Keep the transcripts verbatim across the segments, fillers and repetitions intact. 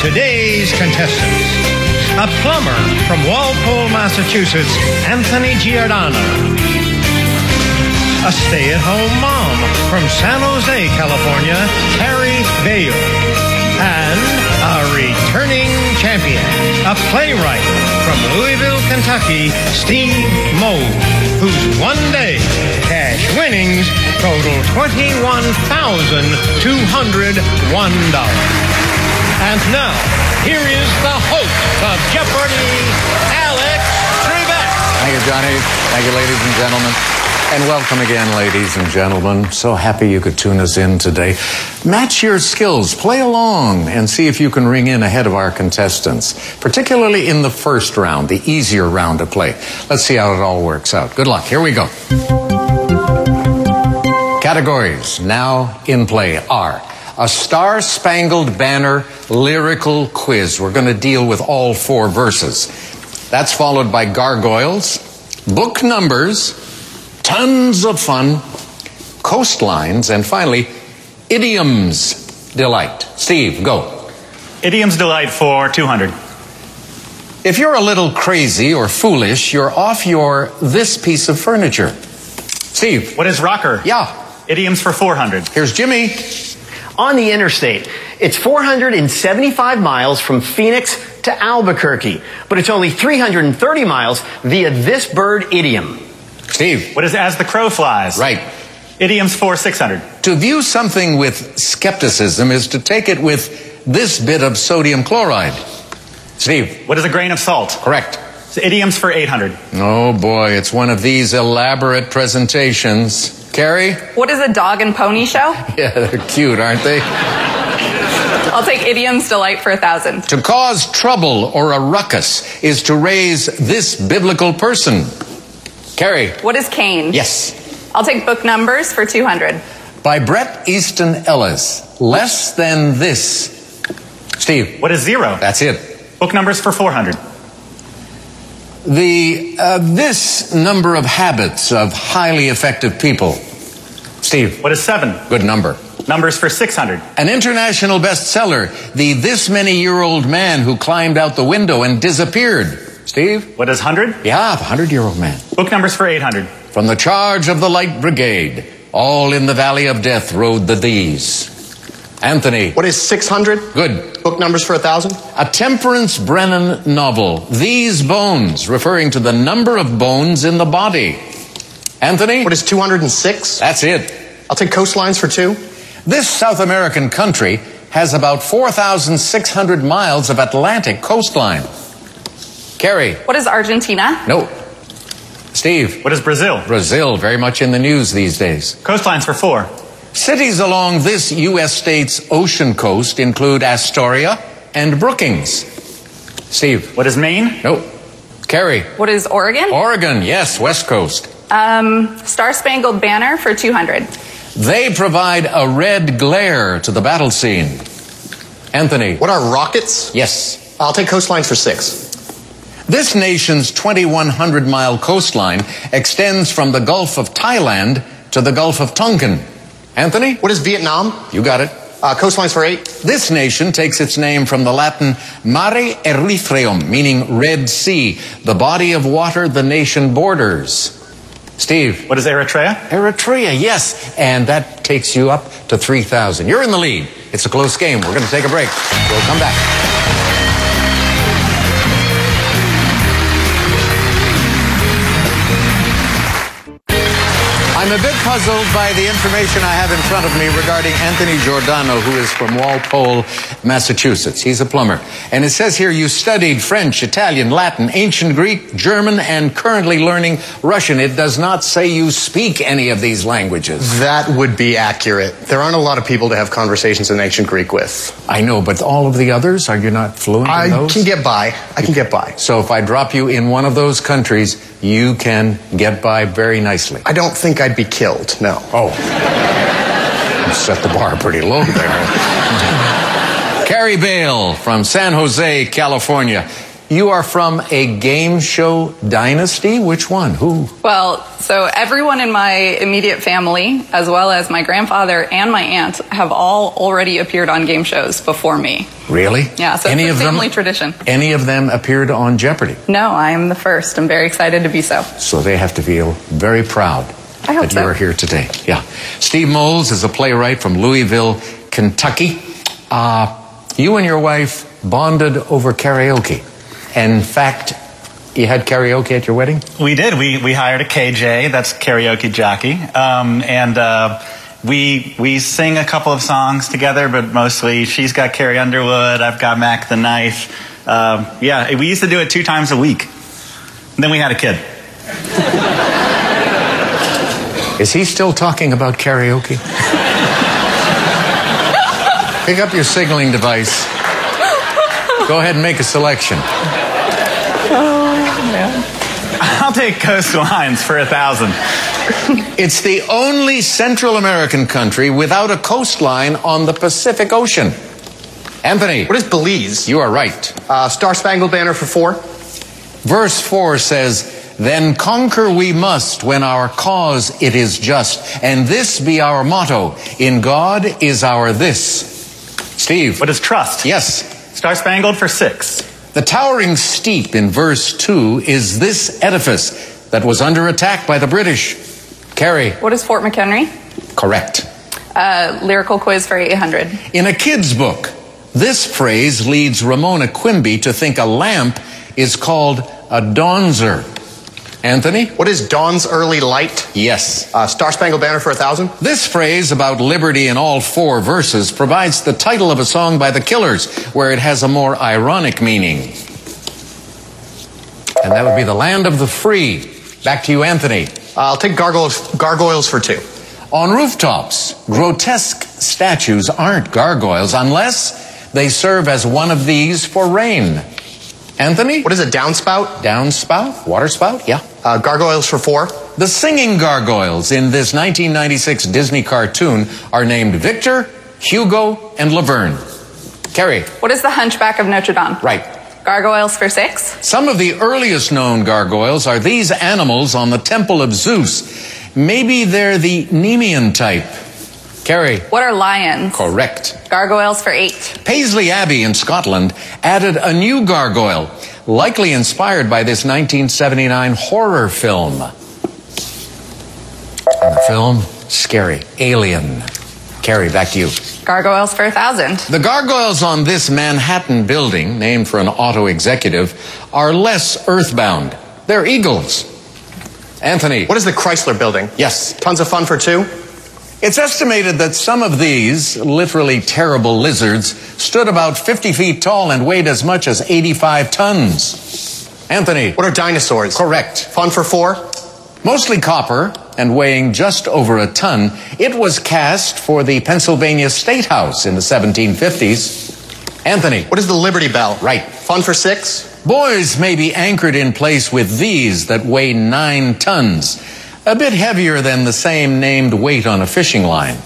today's contestants. A plumber from Walpole, Massachusetts, Anthony Giordano. A stay-at-home mom from San Jose, California, Carrie Bale. And a returning champion, a playwright from Louisville, Kentucky, Steve Moe, whose one-day cash winnings total twenty-one thousand two hundred one dollars. And now, here is the host of Jeopardy, Alex Trebek. Thank you, Johnny. Thank you, ladies and gentlemen. And welcome again, ladies and gentlemen. So happy you could tune us in today. Match your skills, play along, and see if you can ring in ahead of our contestants, particularly in the first round, the easier round to play. Let's see how it all works out. Good luck. Here we go. Categories now in play are a Star-Spangled Banner lyrical quiz. We're going to deal with all four verses. That's followed by gargoyles, book numbers, tons of fun, coastlines, and finally, idioms delight. Steve, go. Idioms delight for two hundred. If you're a little crazy or foolish, you're off your this piece of furniture. Steve. What is rocker? Yeah. Idioms for four hundred. Here's Jimmy. On the interstate, it's four hundred seventy-five miles from Phoenix to Albuquerque, but it's only three hundred thirty miles via this bird idiom. Steve. What is as the crow flies? Right. Idioms for six hundred. To view something with skepticism is to take it with this bit of sodium chloride. Steve. What is a grain of salt? Correct. So idioms for eight hundred. Oh boy, it's one of these elaborate presentations. Carrie? What is a dog and pony show? Yeah, they're cute, aren't they? I'll take idioms delight for a thousand. To cause trouble or a ruckus is to raise this biblical person. Carrie? What is Cain? Yes. I'll take book numbers for two hundred. By Bret Easton Ellis. Less than this. Steve? What is zero? That's it. Book numbers for four hundred. The, uh, this number of habits of highly effective people. Steve? What is seven? Good number. Numbers for six hundred. An international bestseller, the this many year old man who climbed out the window and disappeared. Steve? What is one hundred? Yeah, the hundred year old man. Book numbers for eight hundred. From the charge of the Light Brigade, all in the valley of death rode the these. Anthony? What is six hundred? Good. Book numbers for a thousand? A Temperance Brennan novel, These Bones, referring to the number of bones in the body. Anthony? What is two hundred six? That's it. I'll take coastlines for two. This South American country has about four thousand six hundred miles of Atlantic coastline. Carrie? What is Argentina? No. Steve? What is Brazil? Brazil, very much in the news these days. Coastlines for four. Cities along this U S state's ocean coast include Astoria and Brookings. Steve? What is Maine? No. Carrie? What is Oregon? Oregon, yes, West Coast. Um, Star-Spangled Banner for two hundred. They provide a red glare to the battle scene. Anthony? What are rockets? Yes. I'll take coastlines for six. This nation's twenty-one hundred mile coastline extends from the Gulf of Thailand to the Gulf of Tonkin. Anthony? What is Vietnam? You got it. Uh, coastlines for eight. This nation takes its name from the Latin Mare Erythraeum, meaning Red Sea, the body of water the nation borders. Steve? What is Eritrea? Eritrea, yes. And that takes you up to three thousand. You're in the lead. It's a close game. We're going to take a break. We'll come back. I'm a bit puzzled by the information I have in front of me regarding Anthony Giordano, who is from Walpole, Massachusetts. He's a plumber. And it says here you studied French, Italian, Latin, ancient Greek, German, and currently learning Russian. It does not say you speak any of these languages. That would be accurate. There aren't a lot of people to have conversations in ancient Greek with. I know, but all of the others, are you not fluent in I those? can get by. I can get by. So if I drop you in one of those countries, you can get by very nicely. I don't think I'd be killed, no. Oh. You set the bar pretty low there. Carrie Bale from San Jose, California. You are from a game show dynasty? Which one? Who? Well, so everyone in my immediate family, as well as my grandfather and my aunt, have all already appeared on game shows before me. Really? Yeah, so any it's a of family them, tradition. Any of them appeared on Jeopardy? No, I am the first. I'm very excited to be so. So they have to feel very proud I hope that so. you are here today. Yeah. Steve Moles is a playwright from Louisville, Kentucky. Uh, you and your wife bonded over karaoke. In fact, you had karaoke at your wedding? We did. We we hired a K J, that's karaoke jockey, um, and uh, we we sing a couple of songs together, but mostly she's got Carrie Underwood, I've got Mac the Knife. Um, yeah, we used to do it two times a week. And then we had a kid. Is he still talking about karaoke? Pick up your signaling device. Go ahead and make a selection. Oh, man. I'll take Coastlines for a thousand. It's the only Central American country without a coastline on the Pacific Ocean. Anthony. What is Belize? You are right. Uh, Star Spangled Banner for four. Verse four says, "Then conquer we must when our cause it is just, and this be our motto, in God is our this." Steve. What is trust? Yes. Star Spangled for six. The towering steep in verse two is this edifice that was under attack by the British. Carrie. What is Fort McHenry? Correct. Uh, lyrical quiz for eight hundred. In a kid's book, this phrase leads Ramona Quimby to think a lamp is called a dawnzer. Anthony? What is Dawn's Early Light? Yes. Uh, Star Spangled Banner for a thousand. This phrase about liberty in all four verses provides the title of a song by the Killers, where it has a more ironic meaning. And that would be The Land of the Free. Back to you, Anthony. Uh, I'll take gargoyles, gargoyles for two. On rooftops, grotesque statues aren't gargoyles unless they serve as one of these for rain. Anthony? What is a downspout? Downspout? Waterspout? Yeah. Uh, gargoyles for four. The singing gargoyles in this nineteen ninety-six Disney cartoon are named Victor, Hugo, and Laverne. Carrie. What is the Hunchback of Notre Dame? Right. Gargoyles for six. Some of the earliest known gargoyles are these animals on the Temple of Zeus. Maybe they're the Nemean type. Carrie. What are lions? Correct. Gargoyles for eight. Paisley Abbey in Scotland added a new gargoyle, likely inspired by this nineteen seventy-nine horror film. And the film, scary. Alien. Carrie, back to you. Gargoyles for a thousand. The gargoyles on this Manhattan building, named for an auto executive, are less earthbound. They're eagles. Anthony. What is the Chrysler Building? Yes. Tons of fun for two. It's estimated that some of these literally terrible lizards stood about fifty feet tall and weighed as much as eighty-five tons. Anthony. What are dinosaurs? Correct. Fun for four. Mostly copper and weighing just over a ton, it was cast for the Pennsylvania State House in the seventeen fifties. Anthony. What is the Liberty Bell? Right. Fun for six. Buoys may be anchored in place with these that weigh nine tons. A bit heavier than the same named weight on a fishing line.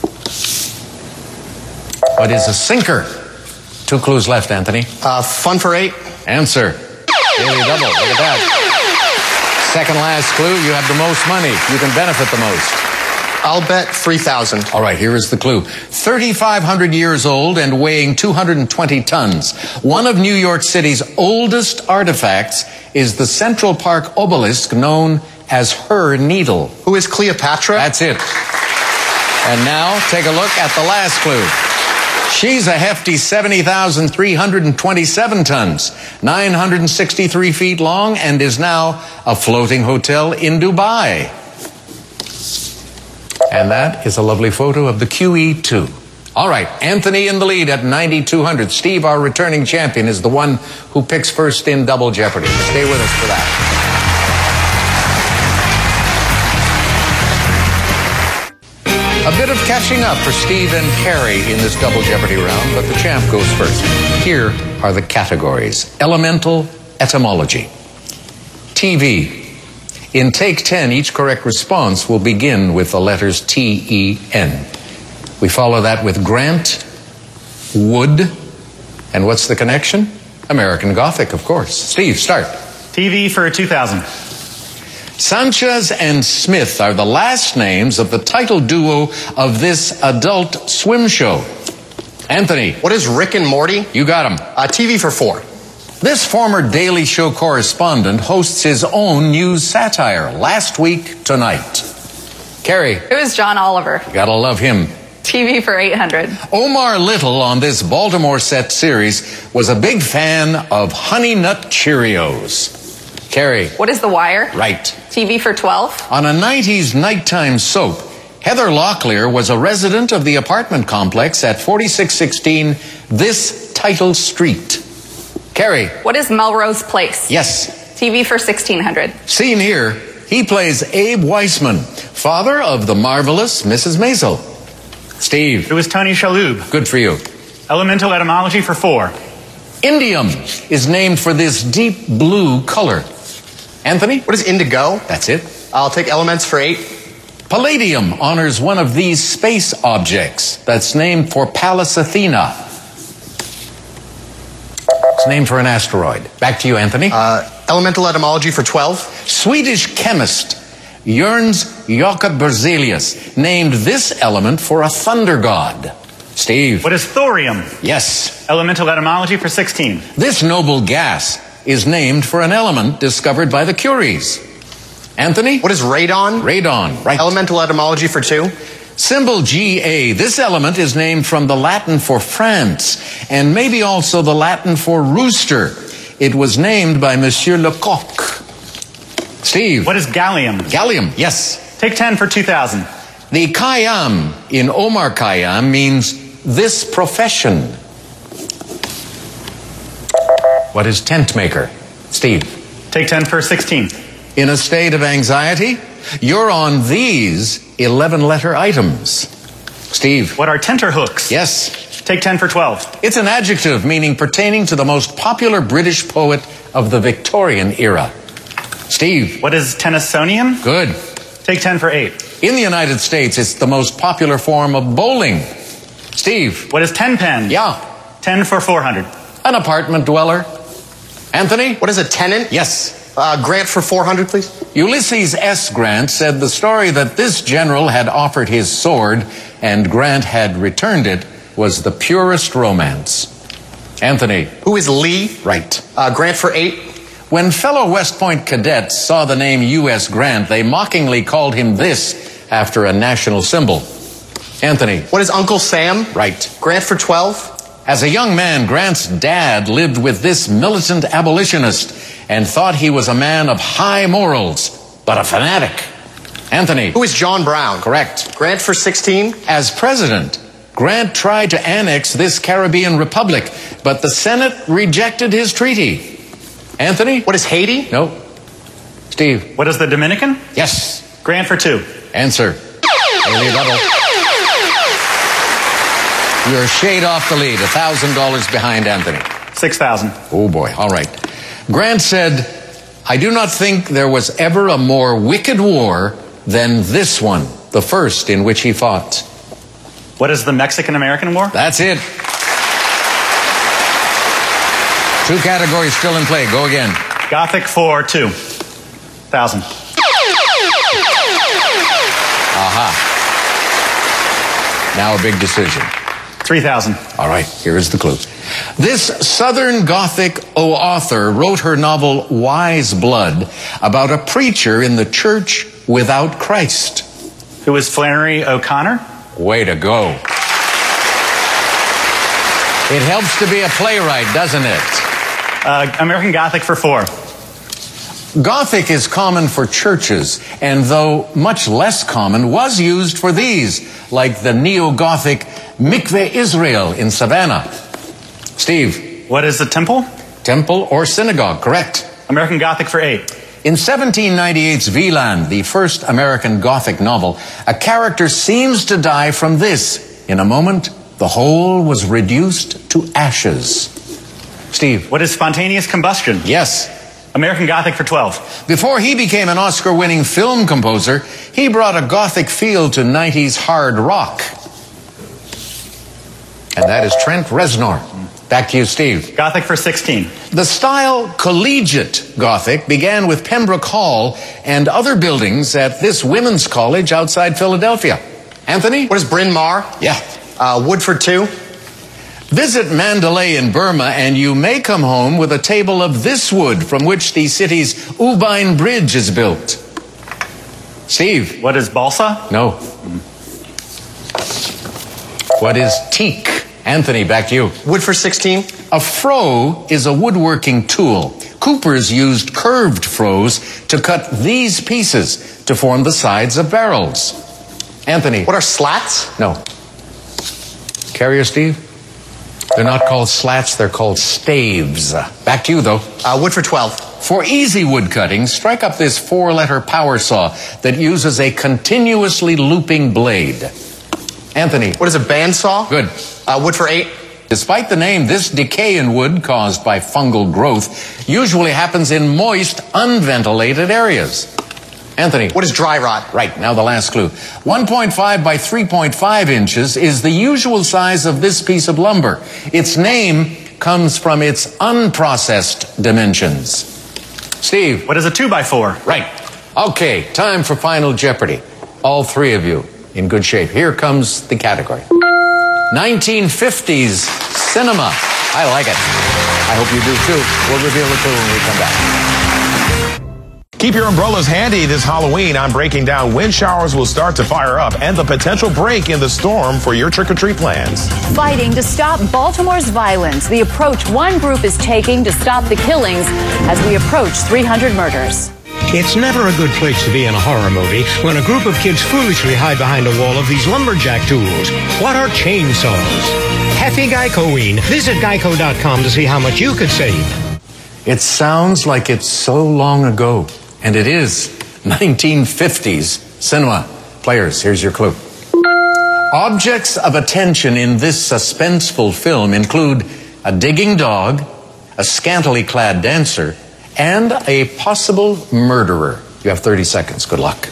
What is a sinker? Two clues left, Anthony. Uh, fun for eight. Answer. Daily double. Look at that. Second last clue. You have the most money. You can benefit the most. I'll bet three thousand. All right, here is the clue. thirty-five hundred years old and weighing two hundred twenty tons. One of New York City's oldest artifacts is the Central Park obelisk known as her needle. Who is Cleopatra? That's it. And now, take a look at the last clue. She's a hefty seventy thousand three hundred twenty-seven tons, nine hundred sixty-three feet long, and is now a floating hotel in Dubai. And that is a lovely photo of the Q E two. All right, Anthony in the lead at ninety-two hundred. Steve, our returning champion, is the one who picks first in Double Jeopardy. Stay with us for that. A bit of catching up for Steve and Carrie in this Double Jeopardy round, but the champ goes first. Here are the categories. Elemental etymology. T V. In take ten, each correct response will begin with the letters T E N. We follow that with Grant, Wood, and what's the connection? American Gothic, of course. Steve, start. T V for two thousand. Sanchez and Smith are the last names of the title duo of this adult swim show. Anthony. What is Rick and Morty? You got him. Uh, T V for four. This former Daily Show correspondent hosts his own news satire, Last Week Tonight. Carrie. It was John Oliver. Gotta love him. T V for eight hundred. Omar Little on this Baltimore set series was a big fan of Honey Nut Cheerios. Carrie. What is The Wire? Right. T V for twelve. On a nineties nighttime soap, Heather Locklear was a resident of the apartment complex at forty-six sixteen This Title Street. Carrie. What is Melrose Place? Yes. T V for sixteen hundred. Seen here, he plays Abe Weissman, father of the marvelous Missus Maisel. Steve. It was Tony Shalhoub. Good for you. Elemental etymology for four. Indium is named for this deep blue color. Anthony? What is indigo? That's it. I'll take elements for eight. Palladium honors one of these space objects that's named for Pallas Athena. It's named for an asteroid. Back to you, Anthony. Uh, elemental etymology for twelve. Swedish chemist Jörns Jakob Berzelius named this element for a thunder god. Steve. What is thorium? Yes. Elemental etymology for sixteen. This noble gas is named for an element discovered by the Curies. Anthony? What is radon? Radon, right. Elemental etymology for two. Symbol G A. This element is named from the Latin for France, and maybe also the Latin for rooster. It was named by Monsieur Lecoq. Steve. What is gallium? Gallium, yes. Take ten for two thousand. The Khayyam in Omar Khayyam means this profession. What is tent maker? Steve. Take ten for sixteen. In a state of anxiety, you're on these eleven-letter items. Steve. What are tenterhooks? Yes. Take ten for twelve. It's an adjective meaning pertaining to the most popular British poet of the Victorian era. Steve. What is Tennysonian? Good. Take ten for eight. In the United States, it's the most popular form of bowling. Steve. What is tenpen? Yeah. ten for four hundred. An apartment dweller. Anthony? What is a tenant? Yes. Uh, grant for four hundred, please. Ulysses S. Grant said the story that this general had offered his sword and Grant had returned it was the purest romance. Anthony. Who is Lee? Right. Uh, grant for eight. When fellow West Point cadets saw the name U S. Grant, they mockingly called him this after a national symbol. Anthony. What is Uncle Sam? Right. Grant for twelve. As a young man, Grant's dad lived with this militant abolitionist and thought he was a man of high morals, but a fanatic. Anthony. Who is John Brown? Correct. Grant for sixteen. As president, Grant tried to annex this Caribbean republic, but the Senate rejected his treaty. Anthony? What is Haiti? No. Steve? What is the Dominican? Yes. Grant for two. Answer. Daily double. You're a shade off the lead, one thousand dollars behind Anthony. six thousand. Oh boy, all right. Grant said, I do not think there was ever a more wicked war than this one, the first in which he fought. What is the Mexican-American War? That's it. Two categories still in play. Go again. Gothic for two thousand. Aha. Now a big decision. three thousand. All right, here is the clue. This Southern Gothic author wrote her novel Wise Blood about a preacher in the church without Christ. Who is Flannery O'Connor? Way to go. It helps to be a playwright, doesn't it? Uh, American Gothic for four. Gothic is common for churches, and though much less common, was used for these, like the neo-Gothic Mikveh Israel in Savannah. Steve. What is the temple? Temple or synagogue, correct. American Gothic for eight. In seventeen ninety-eight's Wieland, the first American Gothic novel, a character seems to die from this. In a moment, the whole was reduced to ashes. Steve. What is spontaneous combustion? Yes. American Gothic for twelve. Before he became an Oscar-winning film composer, he brought a Gothic feel to nineties hard rock. And that is Trent Reznor. Back to you, Steve. Gothic for sixteen. The style collegiate Gothic began with Pembroke Hall and other buildings at this women's college outside Philadelphia. Anthony? What is Bryn Mawr? Yeah. Uh, Woodford two. Visit Mandalay in Burma and you may come home with a table of this wood from which the city's Ubine Bridge is built. Steve? What is balsa? No. What is teak? Anthony, back to you. Wood for sixteen. A froe is a woodworking tool. Coopers used curved froes to cut these pieces to form the sides of barrels. Anthony. What are slats? No. Carrier, Steve? They're not called slats, they're called staves. Back to you, though. Uh, wood for twelve. For easy wood cutting, strike up this four-letter power saw that uses a continuously looping blade. Anthony. What is a bandsaw? Good. Uh, wood for eight. Despite the name, this decay in wood caused by fungal growth usually happens in moist, unventilated areas. Anthony. What is dry rot? Right, now the last clue. one point five by three point five inches is the usual size of this piece of lumber. Its name comes from its unprocessed dimensions. Steve. What is a two by four? Right. Okay, time for Final Jeopardy. All three of you in good shape. Here comes the category. nineteen fifties cinema. I like it. I hope you do too. We'll reveal the clue when we come back. Keep your umbrellas handy this Halloween. I'm breaking down when showers will start to fire up and the potential break in the storm for your trick-or-treat plans. Fighting to stop Baltimore's violence. The approach one group is taking to stop the killings as we approach three hundred murders. It's never a good place to be in a horror movie when a group of kids foolishly hide behind a wall of these lumberjack tools. What are chainsaws? Happy Geico-ween. Visit geico dot com to see how much you could save. It sounds like it's so long ago. And it is nineteen fifties cinema. Players, here's your clue. Objects of attention in this suspenseful film include a digging dog, a scantily clad dancer, and a possible murderer. You have thirty seconds. Good luck.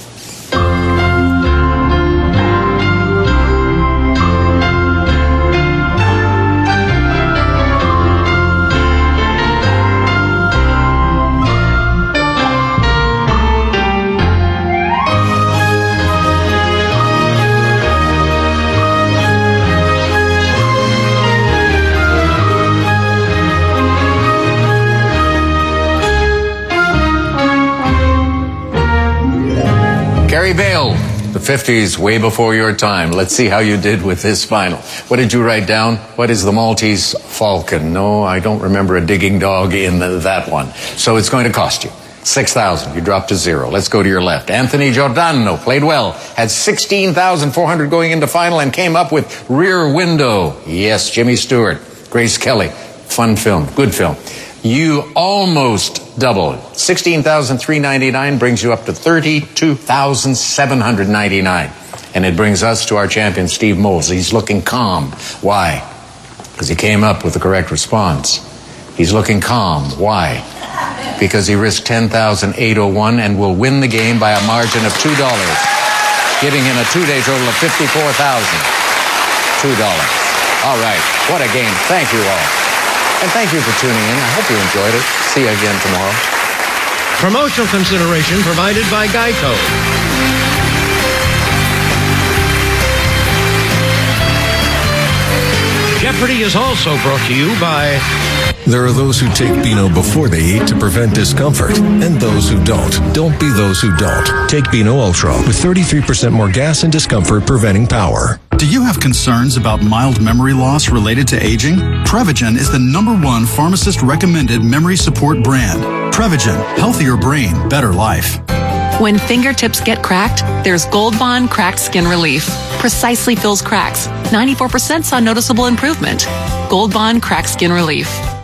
Gary Bale, the fifties, way before your time. Let's see how you did with this final. What did you write down? What is the Maltese Falcon? No, I don't remember a digging dog in the, that one. So it's going to cost you six thousand dollars. You dropped to zero. Let's go to your left. Anthony Giordano played well, had sixteen thousand four hundred dollars going into final and came up with Rear Window. Yes, Jimmy Stewart, Grace Kelly. Fun film, good film. You almost doubled. sixteen thousand three hundred ninety-nine dollars brings you up to thirty-two thousand seven hundred ninety-nine dollars. And it brings us to our champion, Steve Moles. He's looking calm. Why? Because he came up with the correct response. He's looking calm. Why? Because he risked ten thousand eight hundred one and will win the game by a margin of two dollars, giving him a two-day total of fifty-four thousand two dollars. All right. What a game. Thank you all. And thank you for tuning in. I hope you enjoyed it. See you again tomorrow. Promotional consideration provided by Geico. Jeopardy is also brought to you by... There are those who take Beano before they eat to prevent discomfort, and those who don't. Don't be those who don't. Take Beano Ultra with thirty-three percent more gas and discomfort preventing power. Do you have concerns about mild memory loss related to aging? Prevagen is the number one pharmacist-recommended memory support brand. Prevagen, healthier brain, better life. When fingertips get cracked, there's Gold Bond Cracked Skin Relief. Precisely fills cracks. ninety-four percent saw noticeable improvement. Gold Bond Cracked Skin Relief.